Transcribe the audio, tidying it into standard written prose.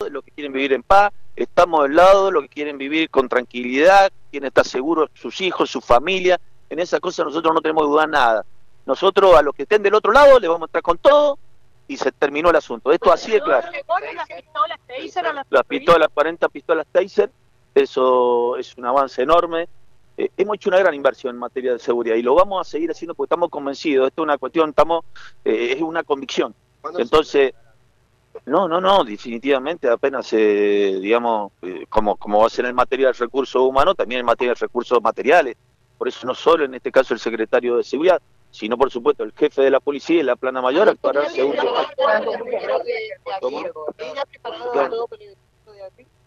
de los que quieren vivir en paz, estamos del lado de los que quieren vivir con tranquilidad, quien está seguro, sus hijos, su familia. En esa cosa nosotros no tenemos que dudar nada. Nosotros a los que estén del otro lado les vamos a entrar con todo y se terminó el asunto. Esto así de claro. Las pistolas, 40 pistolas Taser, eso es un avance enorme. Hemos hecho una gran inversión en materia de seguridad y lo vamos a seguir haciendo porque estamos convencidos. Esto es una cuestión, es una convicción. Entonces, no, definitivamente apenas, digamos, como va a ser en materia de recursos humanos, también en materia de recursos materiales. Por eso no solo en este caso el secretario de Seguridad, sino por supuesto el jefe de la policía y la plana mayor actuará según...